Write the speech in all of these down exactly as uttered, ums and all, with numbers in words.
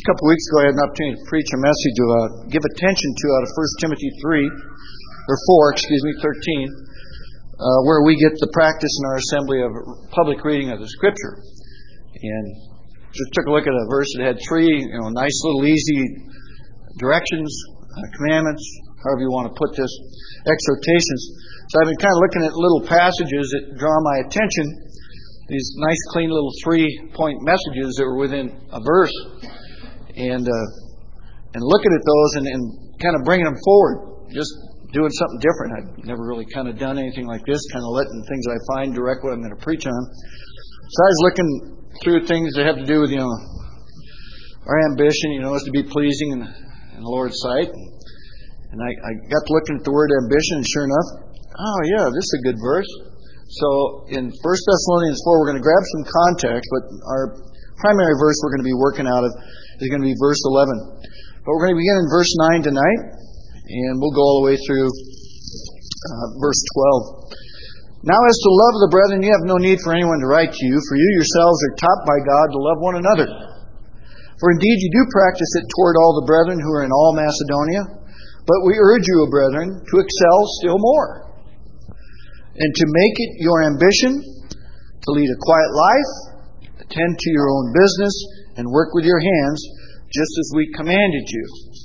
A couple of weeks ago, I had an opportunity to preach a message to uh, give attention to out of First Timothy three, or four, excuse me, thirteen, uh, where we get the practice in our assembly of public reading of the Scripture. And just took a look at a verse that had three, you know, nice little easy directions, uh, commandments, however you want to put this, exhortations. So I've been kind of looking at little passages that draw my attention, these nice, clean little three-point messages that were within a verse. And uh, and looking at those and, and kind of bringing them forward, just doing something different. I've never really kind of done anything like this, kind of letting things I find direct what I'm going to preach on. So I was looking through things that have to do with, you know, our ambition, you know, is to be pleasing in, in the Lord's sight. And I, I got to looking at the word ambition, and sure enough, oh yeah, this is a good verse. So in First Thessalonians four, we're going to grab some context, but our primary verse we're going to be working out of is going to be verse eleven. But we're going to begin in verse nine tonight, and we'll go all the way through uh, verse twelve. Now as to love of the brethren, you have no need for anyone to write to you, for you yourselves are taught by God to love one another. For indeed you do practice it toward all the brethren who are in all Macedonia, but we urge you, O brethren, to excel still more, and to make it your ambition to lead a quiet life, attend to your own business, and work with your hands, just as we commanded you,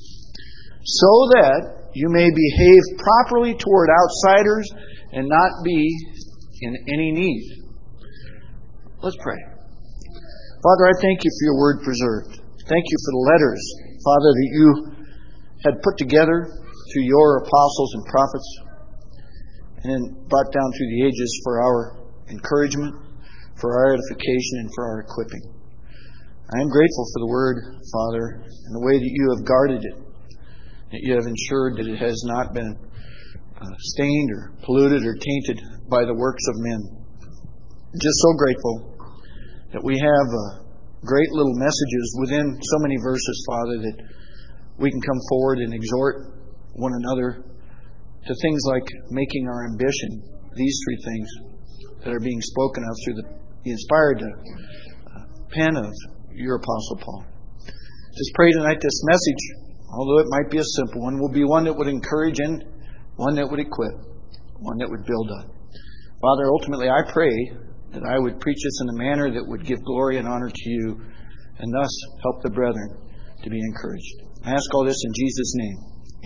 so that you may behave properly toward outsiders and not be in any need. Let's pray. Father, I thank you for your word preserved. Thank you for the letters, Father, that you had put together through your apostles and prophets, and then brought down through the ages for our encouragement, for our edification, and for our equipping. I am grateful for the Word, Father, and the way that you have guarded it, that you have ensured that it has not been uh, stained or polluted or tainted by the works of men. I'm just so grateful that we have uh, great little messages within so many verses, Father, that we can come forward and exhort one another to things like making our ambition, these three things that are being spoken of through the, the inspired uh, pen of your Apostle Paul. Just pray tonight this message, although it might be a simple one, will be one that would encourage and one that would equip, one that would build up. Father, ultimately I pray that I would preach this in a manner that would give glory and honor to you, and thus help the brethren to be encouraged. I ask all this in Jesus' name.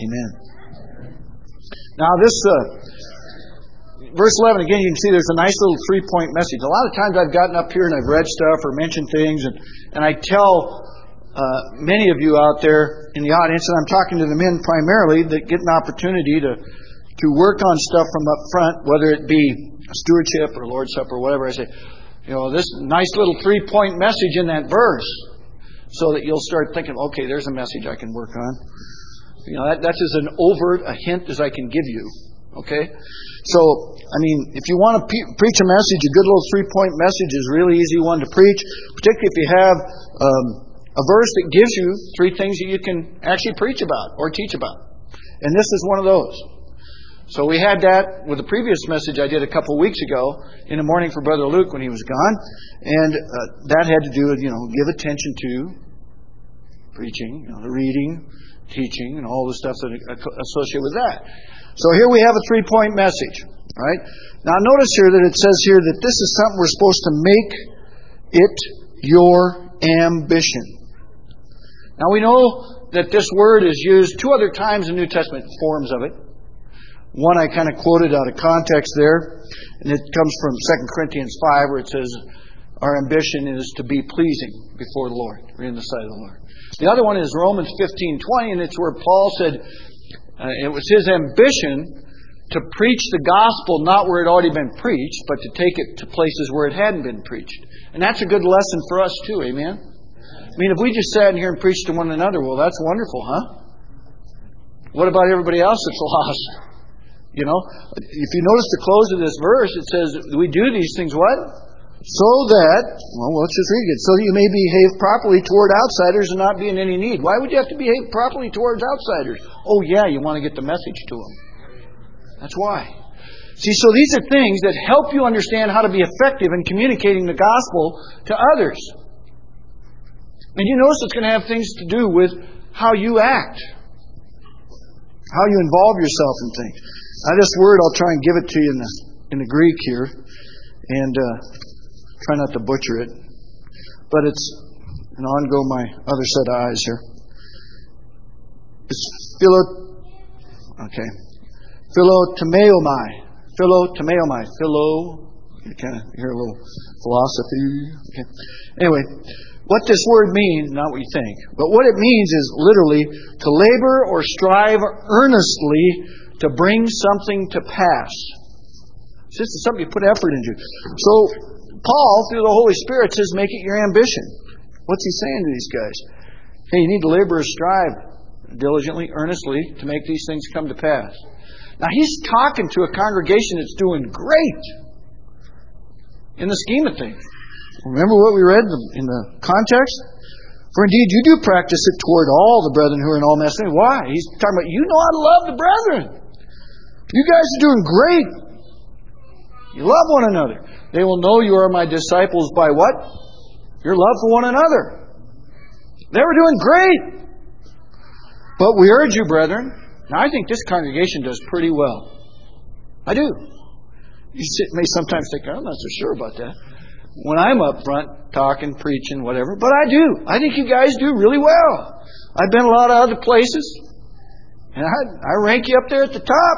Amen. Now this uh, verse eleven, again, you can see there's a nice little three-point message. A lot of times I've gotten up here and I've read stuff or mentioned things, and, and I tell uh, many of you out there in the audience, and I'm talking to the men primarily, that get an opportunity to, to work on stuff from up front, whether it be a stewardship or Lord's Supper or whatever. I say, you know, this nice little three-point message in that verse, so that you'll start thinking, okay, there's a message I can work on. You know, that, that's as an overt a hint as I can give you. Okay? So, I mean, if you want to pe- preach a message, a good little three-point message is a really easy one to preach, particularly if you have um, a verse that gives you three things that you can actually preach about or teach about. And this is one of those. So we had that with the previous message I did a couple of weeks ago in the morning for Brother Luke when he was gone. And uh, that had to do with, you know, give attention to preaching, you know, the reading, teaching, and all the stuff that associated with that. So here we have a three-point message, right? Now notice here that it says here that this is something we're supposed to make it your ambition. Now we know that this word is used two other times in New Testament forms of it. One I kind of quoted out of context there, and it comes from Second Corinthians five, where it says, our ambition is to be pleasing before the Lord, or in the sight of the Lord. The other one is Romans fifteen twenty, and it's where Paul said uh, it was his ambition to preach the gospel not where it had already been preached, but to take it to places where it hadn't been preached. And that's a good lesson for us too, amen? I mean, if we just sat in here and preached to one another, well, that's wonderful, huh? What about everybody else that's lost? You know, if you notice the close of this verse, it says, we do these things what? So that, well, let's just read it. So that you may behave properly toward outsiders and not be in any need. Why would you have to behave properly towards outsiders? Oh, yeah, you want to get the message to them. That's why. See, so these are things that help you understand how to be effective in communicating the gospel to others. And you notice it's going to have things to do with how you act, how you involve yourself in things. Now, this word, I'll try and give it to you in the in the Greek here, and uh, try not to butcher it. But it's, and on go my other set of eyes here. It's philo, okay, philotomeomai, philotomeomai, philo. You kind of hear a little philosophy. Okay. Anyway, what this word means, not what you think, but what it means is literally to labor or strive earnestly to bring something to pass. This is something you put effort into. So, Paul, through the Holy Spirit, says, make it your ambition. What's he saying to these guys? Hey, you need to labor or strive diligently, earnestly, to make these things come to pass. Now, he's talking to a congregation that's doing great in the scheme of things. Remember what we read in the context? For indeed, you do practice it toward all the brethren who are in all Macedonia. Why? He's talking about, you know how to love the brethren. You guys are doing great. You love one another. They will know you are my disciples by what? Your love for one another. They were doing great. But we urge you, brethren. Now, I think this congregation does pretty well. I do. You may sometimes think, I'm not so sure about that. When I'm up front, talking, preaching, whatever. But I do. I think you guys do really well. I've been a lot of other places. And I, I rank you up there at the top.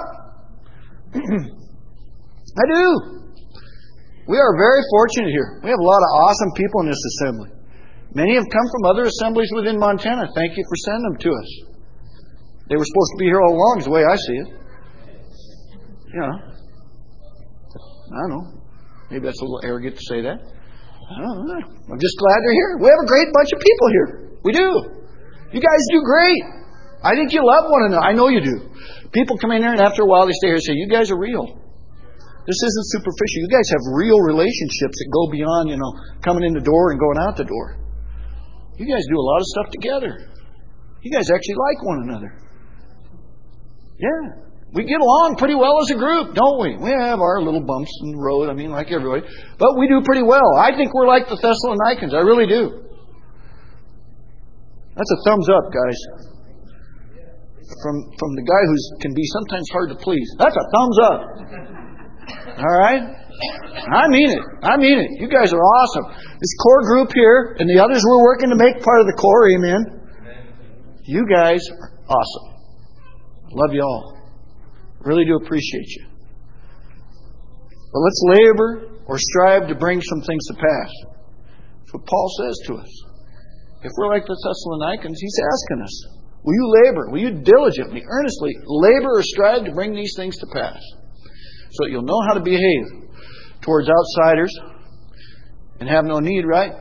I do. We are very fortunate here. We have a lot of awesome people in this assembly. Many have come from other assemblies within Montana. Thank you for sending them to us. They were supposed to be here all along, is the way I see it. You know. I don't know. Maybe that's a little arrogant to say that. I don't know. I'm just glad they're here. We have a great bunch of people here. We do. You guys do great. I think you love one another. I know you do. People come in here and after a while they stay here and say, you guys are real. This isn't superficial. You guys have real relationships that go beyond, you know, coming in the door and going out the door. You guys do a lot of stuff together. You guys actually like one another. Yeah. We get along pretty well as a group, don't we? We have our little bumps in the road, I mean, like everybody. But we do pretty well. I think we're like the Thessalonians. I really do. That's a thumbs up, guys. From from the guy who can be sometimes hard to please. That's a thumbs up. All right? I mean it. I mean it. You guys are awesome. This core group here and the others we're working to make part of the core, amen. You guys are awesome. Love you all. Really do appreciate you. But let's labor or strive to bring some things to pass. That's what Paul says to us. If we're like the Thessalonians, he's asking us, will you labor? Will you diligently, earnestly labor or strive to bring these things to pass? So that you'll know how to behave towards outsiders and have no need, right?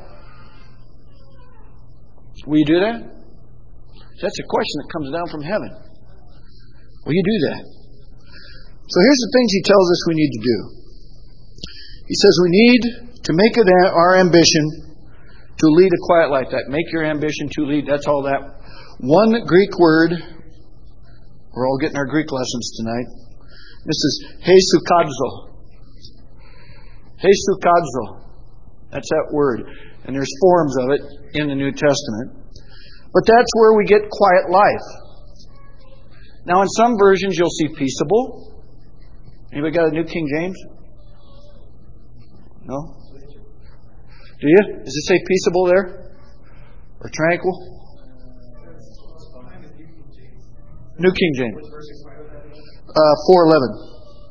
Will you do that? That's a question that comes down from heaven. Will you do that? So here's the things he tells us we need to do. He says we need to make it our ambition to lead a quiet life. That make your ambition to lead. That's all that. One Greek word. We're all getting our Greek lessons tonight. This is hesukadzo. Hesukadzo. That's that word. And there's forms of it in the New Testament. But that's where we get quiet life. Now in some versions you'll see peaceable. Anybody got a New King James? No? Do you? Does it say peaceable there? Or tranquil? New King James. Uh, four eleven.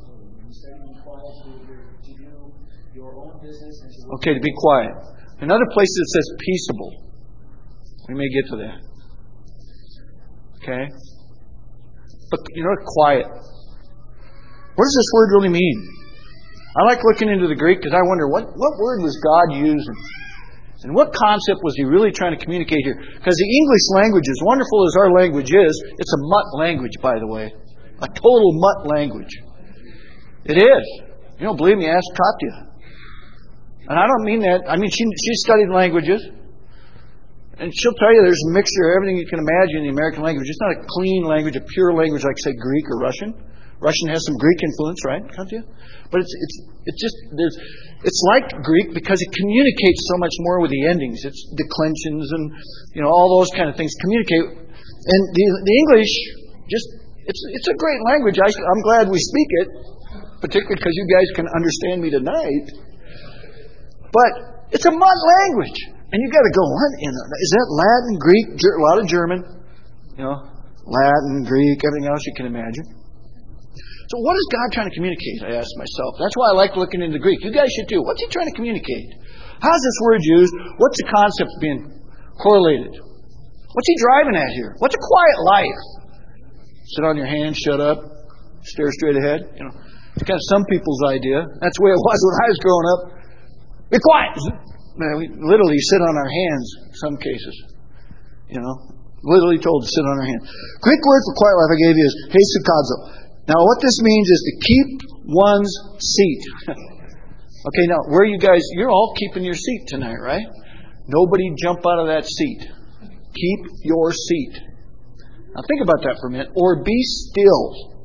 Okay, to be quiet. In other places it says peaceable. We may get to that. Okay? But you know, quiet. What does this word really mean? I like looking into the Greek because I wonder what, what word was God using? And what concept was he really trying to communicate here? Because the English language, as wonderful as our language is, it's a mutt language, by the way. A total mutt language. It is. You don't believe me? Ask Katya. And I don't mean that. I mean, she she studied languages. And she'll tell you there's a mixture of everything you can imagine in the American language. It's not a clean language, a pure language like, say, Greek or Russian. Russian has some Greek influence, right? Can't you? But it's it's it's just there's it's like Greek because it communicates so much more with the endings. It's declensions and you know all those kind of things communicate. And the the English just it's it's a great language. I, I'm glad we speak it, particularly because you guys can understand me tonight. But it's a mud language, and you got to go. What in the, is that Latin, Greek, a lot of German, you know, Latin, Greek, everything else you can imagine. So what is God trying to communicate? I asked myself. That's why I like looking into Greek. You guys should too. What's He trying to communicate? How's this word used? What's the concept being correlated? What's He driving at here? What's a quiet life? Sit on your hands, shut up, stare straight ahead. You know, it's kind of some people's idea. That's the way it was when I was growing up. Be quiet. Man, we literally sit on our hands in some cases. You know, literally told to sit on our hands. Greek word for quiet life I gave you is hesukazo. Now, what this means is to keep one's seat. Okay, now, where you guys, you're all keeping your seat tonight, right? Nobody jump out of that seat. Keep your seat. Now, think about that for a minute. Or be still.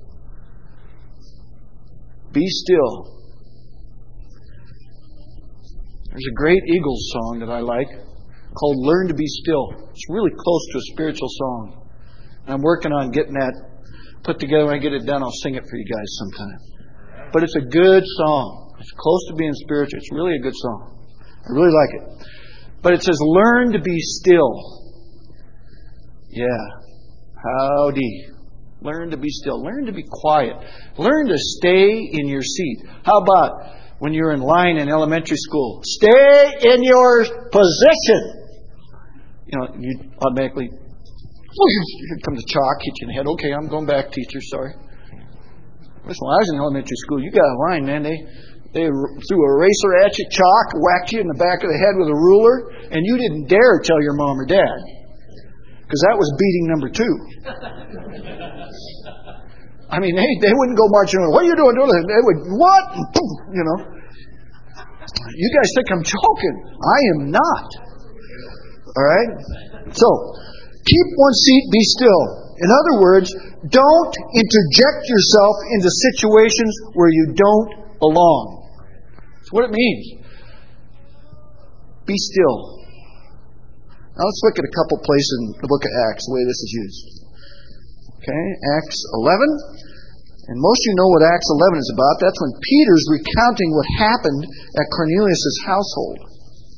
Be still. There's a great Eagles song that I like called Learn to Be Still. It's really close to a spiritual song. And I'm working on getting that put together. When I get it done, I'll sing it for you guys sometime. But it's a good song. It's close to being spiritual. It's really a good song. I really like it. But it says, learn to be still. Yeah. Howdy. Learn to be still. Learn to be quiet. Learn to stay in your seat. How about when you're in line in elementary school? Stay in your position. You know, you automatically... Here comes a chalk, hit you in the head. Okay, I'm going back, teacher. Sorry. Listen, when I was in elementary school, you got a line, man. They they threw a eraser at you, chalk, whacked you in the back of the head with a ruler, and you didn't dare tell your mom or dad, because that was beating number two. I mean, they they wouldn't go marching around. What are you doing? They would what? You know. You guys think I'm joking? I am not. All right. So. Keep one seat, be still. In other words, don't interject yourself into situations where you don't belong. That's what it means. Be still. Now let's look at a couple places in the book of Acts, the way this is used. Okay, Acts eleven. And most of you know what Acts eleven is about. That's when Peter's recounting what happened at Cornelius' household.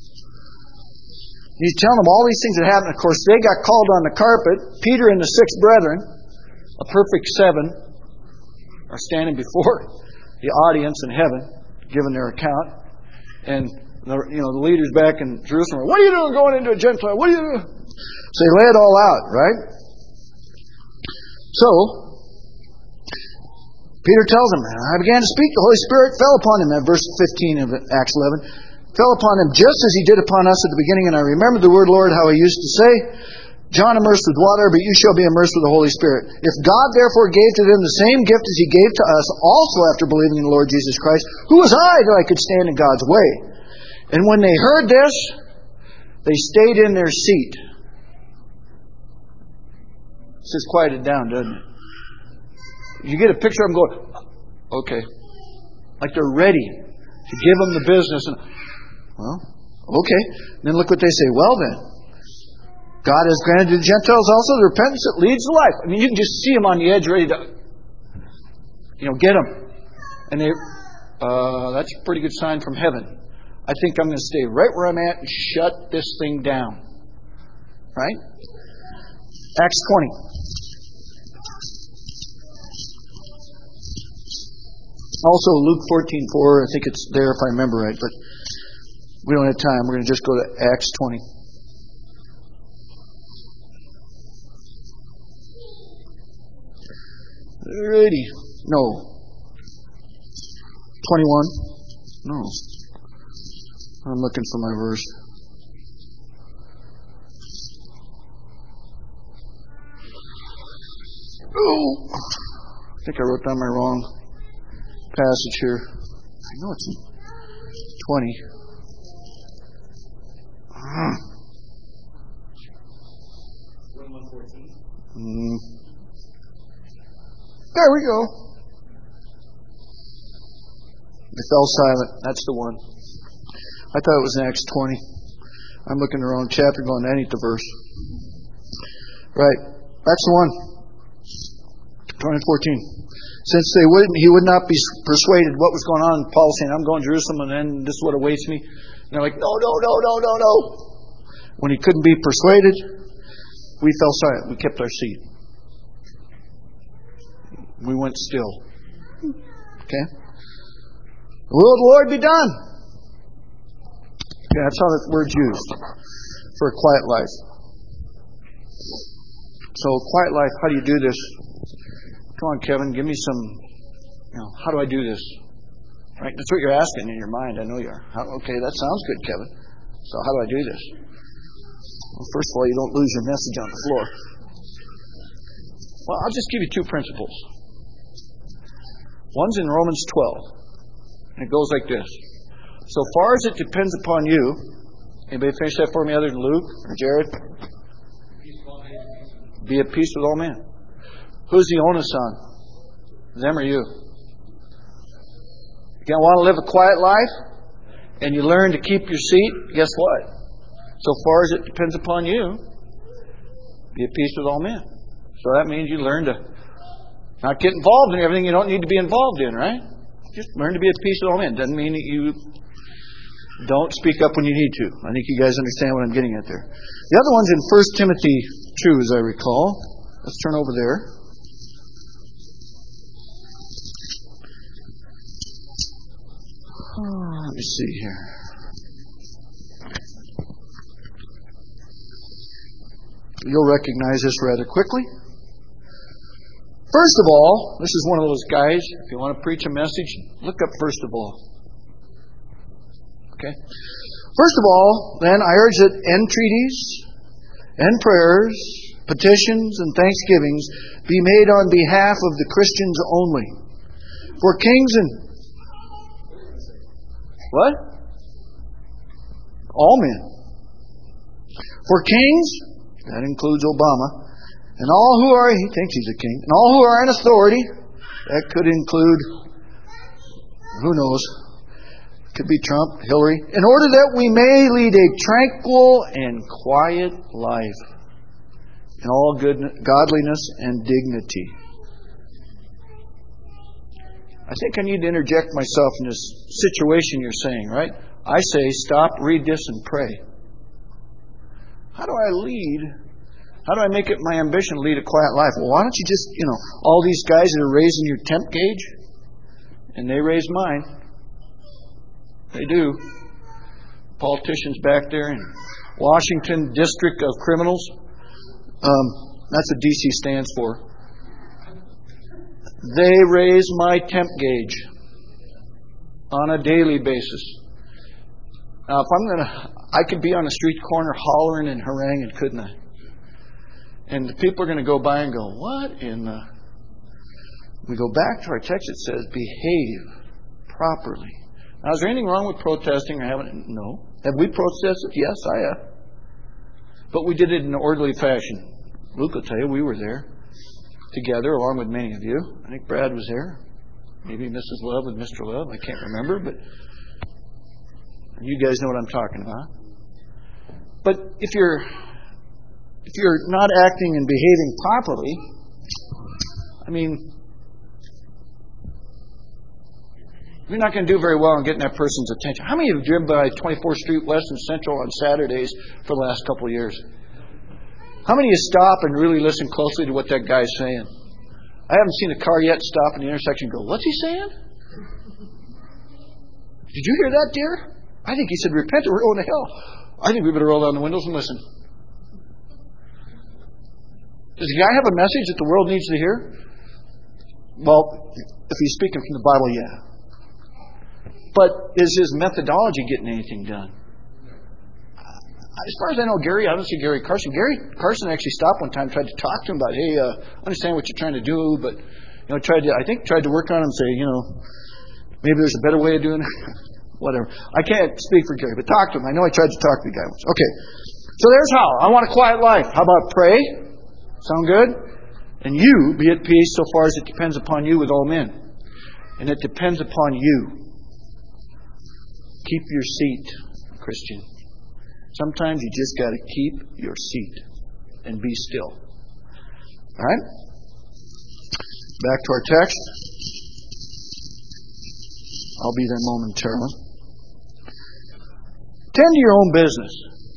He's telling them all these things that happened. Of course, they got called on the carpet. Peter and the six brethren, a perfect seven, are standing before the audience in heaven, giving their account. And the, you know the leaders back in Jerusalem are, what are you doing going into a Gentile? What are you doing? So they lay it all out, right? So Peter tells them, I began to speak. The Holy Spirit fell upon him. At verse fifteen of Acts eleven. Fell upon him just as He did upon us at the beginning. And I remember the word, Lord, how He used to say, John immersed with water, but you shall be immersed with the Holy Spirit. If God therefore gave to them the same gift as He gave to us, also after believing in the Lord Jesus Christ, who was I that I could stand in God's way? And when they heard this, they stayed in their seat. This is quieted down, doesn't it? You get a picture of them going, okay. Like they're ready to give them the business. And, well, okay. And then look what they say. Well then, God has granted to the Gentiles also the repentance that leads to life. I mean, you can just see them on the edge ready to, you know, get them. And they, uh, that's a pretty good sign from heaven. I think I'm going to stay right where I'm at and shut this thing down. Right? Acts twenty. Also Luke fourteen four. I think it's there if I remember right, but we don't have time. We're going to just go to Acts twenty. Alrighty. No. twenty-one. No. I'm looking for my verse. Oh. I think I wrote down my wrong passage here. I know it's twenty. Mm. There we go. They fell silent. That's the one. I thought it was in Acts twenty. I'm looking at the wrong chapter going, that ain't the verse. Right. That's the one. twenty fourteen. Since they wouldn't, he would not be persuaded what was going on. Paul saying, I'm going to Jerusalem and then this is what awaits me. And they're like, no, no, no, no, no, no. When he couldn't be persuaded, we fell silent. We kept our seat. We went still. Okay? The will of the Lord be done. Okay, that's how that word's used for a quiet life. So, quiet life, how do you do this? Come on, Kevin, give me some, you know, how do I do this? Right? That's what you're asking in your mind. I know you are. How, okay, that sounds good, Kevin. So, how do I do this? Well, first of all, you don't lose your message on the floor. Well, I'll just give you two principles. One's in Romans twelve. And it goes like this. So far as it depends upon you, anybody finish that for me other than Luke or Jared? Be at peace with all men. Who's the onus on? Them or you? You want to live a quiet life and you learn to keep your seat, guess what? So far as it depends upon you, be at peace with all men. So that means you learn to not get involved in everything you don't need to be involved in, right? Just learn to be at peace with all men. Doesn't mean that you don't speak up when you need to. I think you guys understand what I'm getting at there. The other one's in First Timothy two, as I recall. Let's turn over there. Oh, let me see here. You'll recognize this rather quickly. First of all, this is one of those guys, if you want to preach a message, look up first of all. Okay? First of all, then, I urge that entreaties and prayers, petitions and thanksgivings be made on behalf of the Christians only. For kings and... What? All men. For kings, that includes Obama, and all who are, he thinks he's a king, and all who are in authority, that could include, who knows, could be Trump, Hillary, in order that we may lead a tranquil and quiet life in all good, godliness and dignity. I think I need to interject myself in this situation you're saying, right? I say, stop, read this, and pray. How do I lead? How do I make it my ambition to lead a quiet life? Well, why don't you just, you know, all these guys that are raising your temp gauge, and they raise mine. They do. Politicians back there in Washington District of Criminals. Um, that's what D C stands for. They raise my temp gauge on a daily basis. Now, if I'm going to, I could be on a street corner hollering and haranguing, couldn't I? And the people are going to go by and go, what in the... We go back to our text, it says, behave properly. Now, is there anything wrong with protesting or having... No. Have we protested? Yes, I have. But we did it in an orderly fashion. Luke will tell you, we were there together, along with many of you. I think Brad was there. Maybe Missus Love with Mister Love. I can't remember, but you guys know what I'm talking about. But if you're if you're not acting and behaving properly, I mean, you're not going to do very well in getting that person's attention. How many of you have driven by twenty-fourth Street West and Central on Saturdays for the last couple of years? How many of you stop and really listen closely to what that guy's saying? I haven't seen a car yet stop in the intersection and go, what's he saying? Did you hear that, dear? I think he said, repent or we're going to hell. I think we better roll down the windows and listen. Does the guy have a message that the world needs to hear? Well, if he's speaking from the Bible, yeah. But is his methodology getting anything done? As far as I know, Gary, I don't see Gary Carson. Gary Carson actually stopped one time, tried to talk to him about, hey, uh, I understand what you're trying to do, but you know, tried to, I think, tried to work on him and say, you know, maybe there's a better way of doing it. Whatever. I can't speak for Gary, but talk to him. I know I tried to talk to the guy once. Okay. So there's how. I want a quiet life. How about pray? Sound good? And you be at peace so far as it depends upon you with all men. And it depends upon you. Keep your seat, Christian. Sometimes you just got to keep your seat and be still. All right? Back to our text. I'll be there momentarily. Tend to your own business.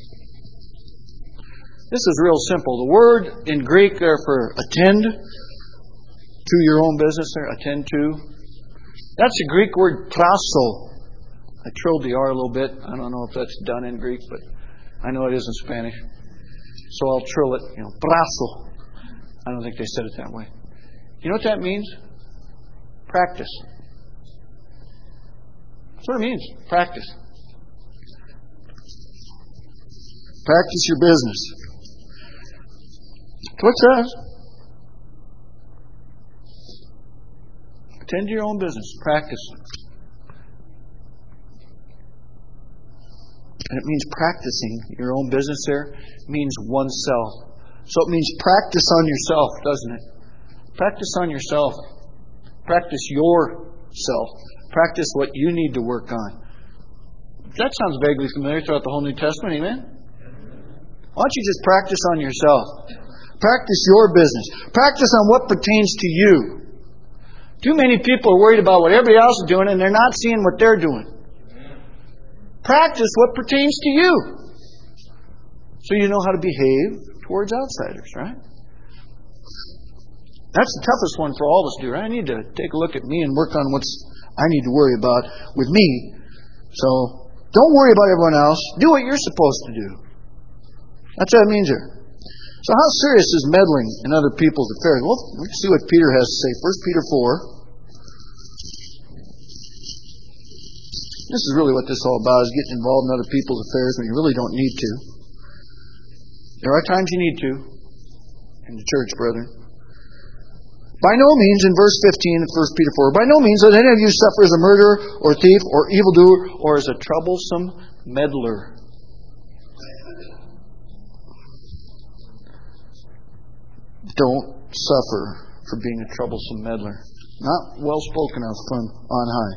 This is real simple. The word in Greek there for attend to your own business there, attend to, that's the Greek word praso. I trilled the R a little bit. I don't know if that's done in Greek, but I know it is in Spanish. So I'll trill it, you know, praso. I don't think they said it that way. You know what that means? Practice. That's what it means. Practice. Practice your business. That's what it says. Attend to your own business. Practice. And it means practicing your own business there means oneself. So it means practice on yourself, doesn't it? Practice on yourself. Practice yourself. Practice what you need to work on. That sounds vaguely familiar throughout the whole New Testament, amen? Why don't you just practice on yourself? Practice your business. Practice on what pertains to you. Too many people are worried about what everybody else is doing and they're not seeing what they're doing. Practice what pertains to you. So you know how to behave towards outsiders, right? That's the toughest one for all of us to do, right? I need to take a look at me and work on what's I need to worry about with me. So don't worry about everyone else. Do what you're supposed to do. That's what it means here. So how serious is meddling in other people's affairs? Well, let's see what Peter has to say. First Peter four. This is really what this is all about, is getting involved in other people's affairs when you really don't need to. There are times you need to in the church, brethren. By no means, in verse fifteen of First Peter four, by no means let any of you suffer as a murderer or thief or evildoer or as a troublesome meddler. Don't suffer for being a troublesome meddler. Not well spoken of from on high.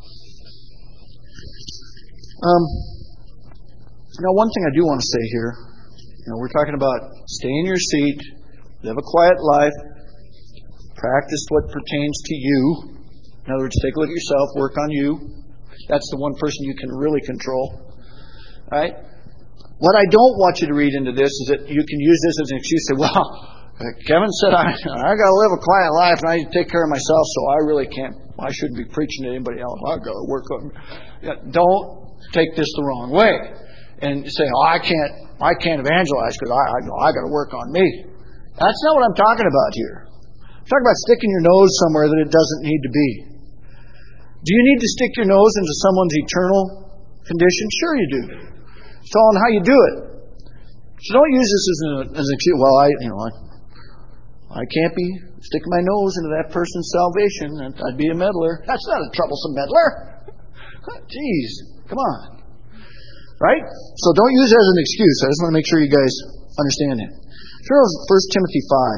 Um, now, one thing I do want to say here, you know, we're talking about stay in your seat, live a quiet life, practice what pertains to you. In other words, take a look at yourself, work on you. That's the one person you can really control. All right? What I don't want you to read into this is that you can use this as an excuse to say, well, Kevin said I I got to live a quiet life and I need to take care of myself, so I really can't. I shouldn't be preaching to anybody else. I got to work on. Yeah, don't take this the wrong way and say, "Oh, I can't. I can't evangelize because I I, I got to work on me." That's not what I'm talking about here. I'm talking about sticking your nose somewhere that it doesn't need to be. Do you need to stick your nose into someone's eternal condition? Sure, you do. It's all on how you do it. So don't use this as an, as an excuse. Well, I you know I. I can't be sticking my nose into that person's salvation. I'd be a meddler. That's not a troublesome meddler. Jeez, come on. Right? So don't use it as an excuse. I just want to make sure you guys understand it. Turn to First Timothy five.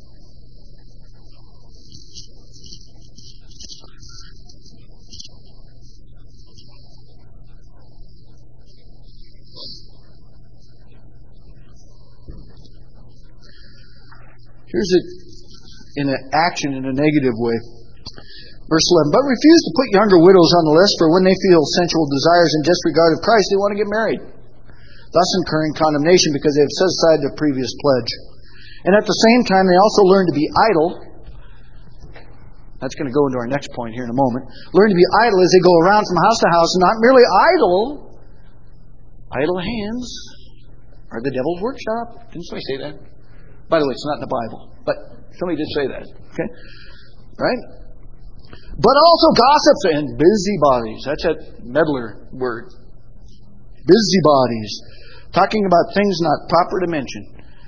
Here's it in an action in a negative way. Verse eleven. But refuse to put younger widows on the list, for when they feel sensual desires in disregard of Christ, they want to get married, thus incurring condemnation because they have set aside their previous pledge. And at the same time, they also learn to be idle. That's going to go into our next point here in a moment. Learn to be idle as they go around from house to house, and not merely idle. Idle hands are the devil's workshop. Didn't somebody say that? By the way, it's not in the Bible, but somebody did say that. Okay, right? But also gossips and busybodies. That's that meddler word. Busybodies, talking about things not proper to mention.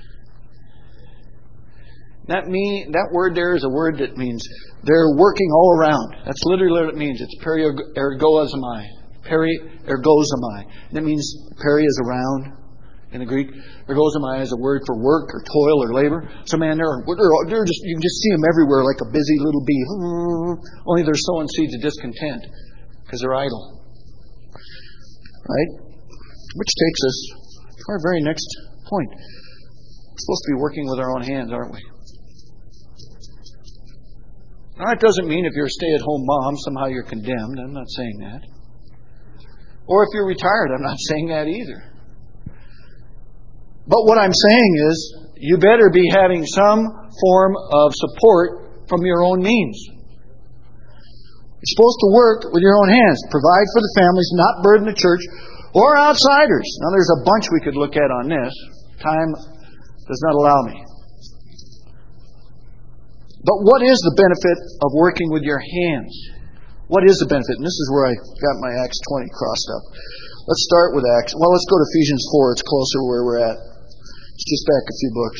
That mean that word there is a word that means they're working all around. That's literally what it means. It's periergozomai. Periergozomai. And it means peri is around. In the Greek, ergozomai is a word for work or toil or labor. So man, they're, they're, they're just you can just see them everywhere like a busy little bee. Only they're sowing seeds of discontent because they're idle. Right? Which takes us to our very next point. We're supposed to be working with our own hands, aren't we? Now, that doesn't mean if you're a stay-at-home mom, somehow you're condemned. I'm not saying that. Or if you're retired, I'm not saying that either. But what I'm saying is, you better be having some form of support from your own means. You're supposed to work with your own hands. Provide for the families, not burden the church or outsiders. Now, there's a bunch we could look at on this. Time does not allow me. But what is the benefit of working with your hands? What is the benefit? And this is where I got my Acts twenty crossed up. Let's start with Acts. Well, let's go to Ephesians four. It's closer to where we're at. It's just back a few books.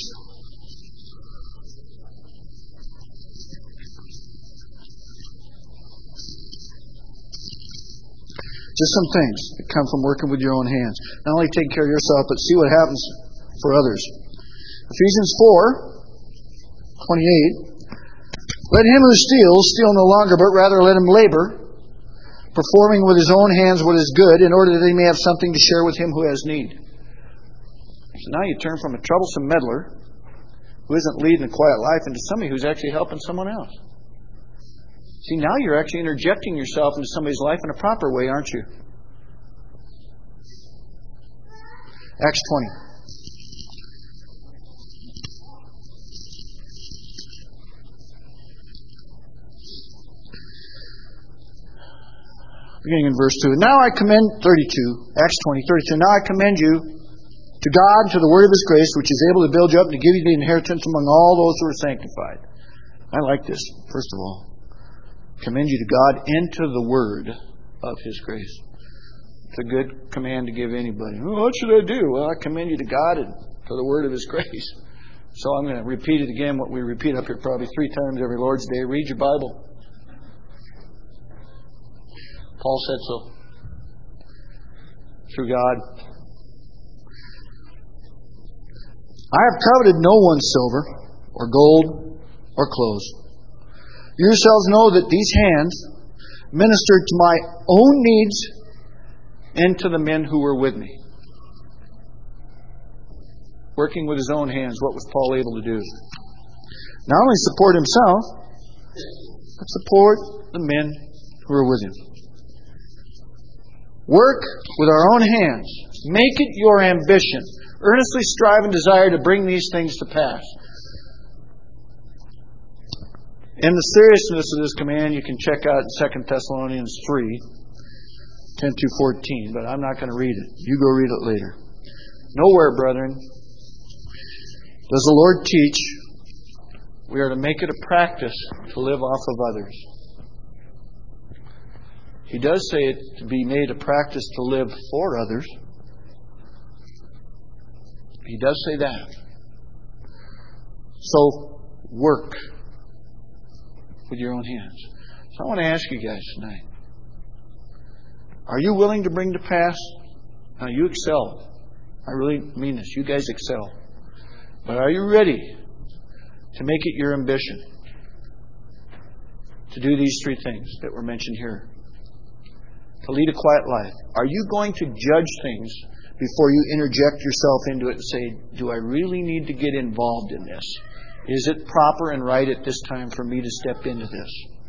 Just some things that come from working with your own hands. Not only taking care of yourself, but see what happens for others. Ephesians four twenty-eight. Let him who steals steal no longer, but rather let him labor, performing with his own hands what is good, in order that he may have something to share with him who has need. So now you turn from a troublesome meddler who isn't leading a quiet life into somebody who's actually helping someone else. See, now you're actually interjecting yourself into somebody's life in a proper way, aren't you? Acts twenty. Beginning in verse two. Now I commend, thirty-two, Acts twenty, thirty-two. Now I commend you to God and to the word of His grace, which is able to build you up and to give you the inheritance among all those who are sanctified. I like this, first of all. Commend you to God and to the word of His grace. It's a good command to give anybody. Oh, what should I do? Well, I commend you to God and to the word of His grace. So I'm going to repeat it again, what we repeat up here probably three times every Lord's Day. Read your Bible. Paul said so. Through God. I have coveted no one's silver or gold or clothes. You yourselves know that these hands ministered to my own needs and to the men who were with me. Working with his own hands, what was Paul able to do? Not only support himself, but support the men who were with him. Work with our own hands. Make it your ambition. Earnestly strive and desire to bring these things to pass. In the seriousness of this command, you can check out Second Thessalonians three, ten to fourteen, but I'm not going to read it. You go read it later. Nowhere, brethren, does the Lord teach we are to make it a practice to live off of others. He does say it to be made a practice to live for others. He does say that. So, work with your own hands. So I want to ask you guys tonight, are you willing to bring to pass? Now you excel. I really mean this. You guys excel. But are you ready to make it your ambition to do these three things that were mentioned here? To lead a quiet life. Are you going to judge things before you interject yourself into it and say, do I really need to get involved in this? Is it proper and right at this time for me to step into this?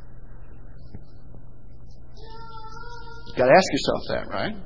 You've got to ask yourself that, right?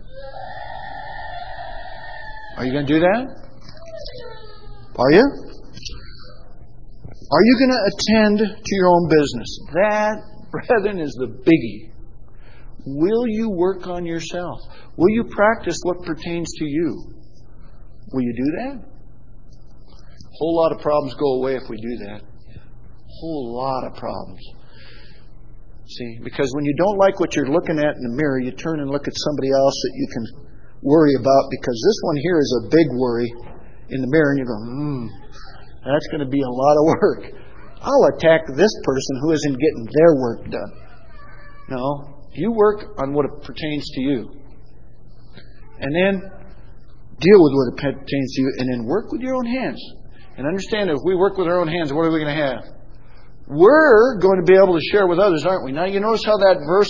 Are you going to do that? Are you? Are you going to attend to your own business? That, brethren, is the biggie. Will you work on yourself? Will you practice what pertains to you? Will you do that? A whole lot of problems go away if we do that. A whole lot of problems. See, because when you don't like what you're looking at in the mirror, you turn and look at somebody else that you can worry about, because this one here is a big worry in the mirror, and you go, hmm, that's going to be a lot of work. I'll attack this person who isn't getting their work done. No. You work on what pertains to you. And then deal with what pertains to you. And then work with your own hands. And understand that if we work with our own hands, what are we going to have? We're going to be able to share with others, aren't we? Now you notice how that verse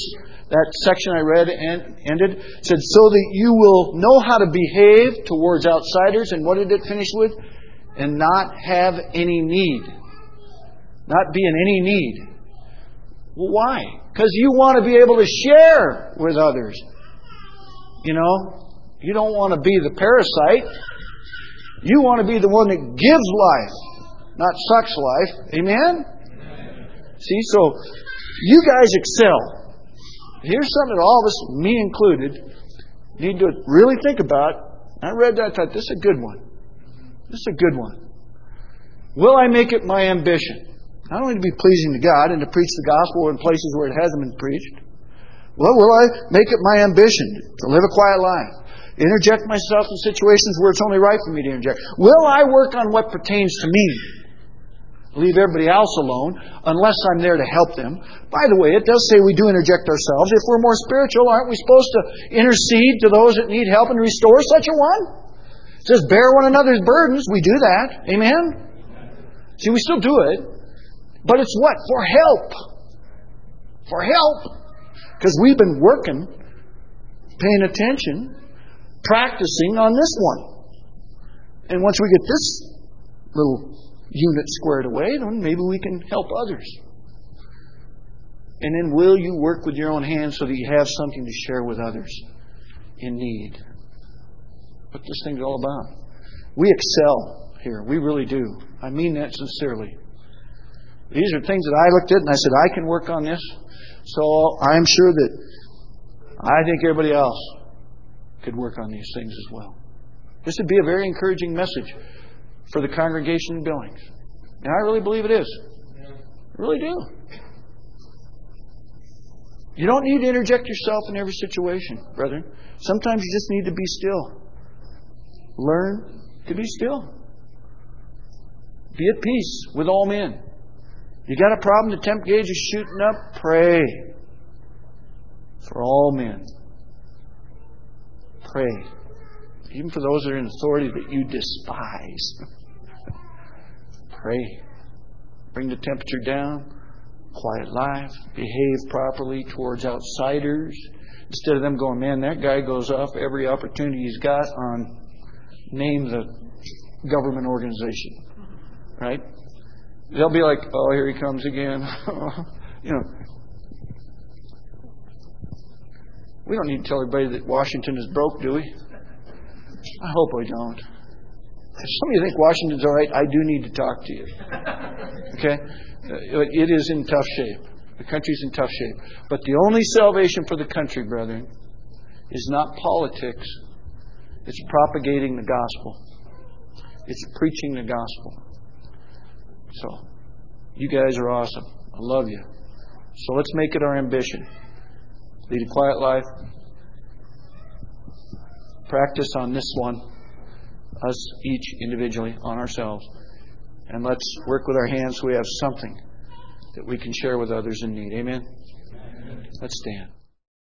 that section I read and ended, said, so that you will know how to behave towards outsiders. And what did it finish with? And not have any need. Not be in any need. Well, why? Because you want to be able to share with others. You know, you don't want to be the parasite. You want to be the one that gives life, not sucks life. Amen? See, so you guys excel. Here's something that all of us, me included, need to really think about. I read that, I thought, this is a good one. This is a good one. Will I make it my ambition? Not only to be pleasing to God and to preach the gospel in places where it hasn't been preached. Well, will I make it my ambition to live a quiet life? Interject myself in situations where it's only right for me to interject. Will I work on what pertains to me? Leave everybody else alone unless I'm there to help them. By the way, it does say we do interject ourselves. If we're more spiritual, aren't we supposed to intercede to those that need help and restore such a one? It says bear one another's burdens. We do that. Amen? See, we still do it. But it's what? For help. For help. Because we've been working, paying attention, practicing on this one. And once we get this little unit squared away, then maybe we can help others. And then will you work with your own hands so that you have something to share with others in need? What this thing's all about. We excel here. We really do. I mean that sincerely. These are things that I looked at and I said, I can work on this. So I'm sure that I think everybody else could work on these things as well. This would be a very encouraging message for the congregation in Billings. And I really believe it is. I really do. You don't need to interject yourself in every situation, brethren. Sometimes you just need to be still. Learn to be still. Be at peace with all men. You got a problem, the temp gauge is shooting up, pray for all men. Pray. Even for those that are in authority that you despise. Pray. Bring the temperature down. Quiet life. Behave properly towards outsiders. Instead of them going, man, that guy goes off every opportunity he's got on name the government organization. Right? They'll be like, oh, here he comes again. You know, we don't need to tell everybody that Washington is broke, do we? I hope we don't. If some of you think Washington's all right, I do need to talk to you. Okay? It is in tough shape. The country's in tough shape. But the only salvation for the country, brethren, is not politics. It's propagating the gospel. It's preaching the gospel. So, you guys are awesome. I love you. So let's make it our ambition. Lead a quiet life. Practice on this one. Us each individually, on ourselves. And let's work with our hands so we have something that we can share with others in need. Amen? Let's stand.